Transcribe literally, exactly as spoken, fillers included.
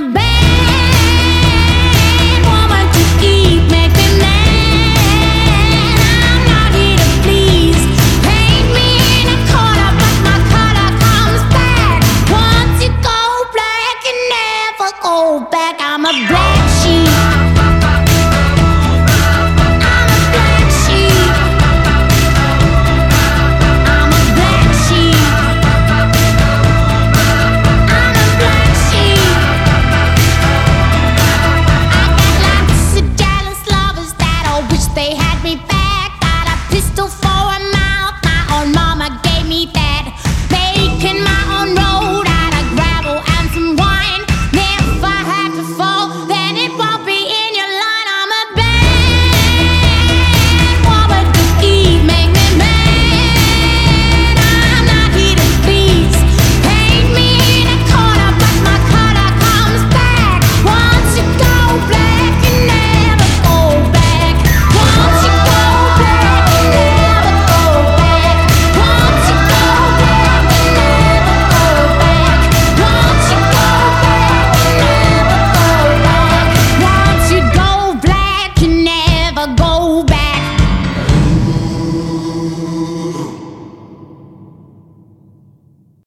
bad woman to keep making mad. I'm not here to please. Paint me in a corner, but my color comes back. Once you go black, you never go back. I'm a black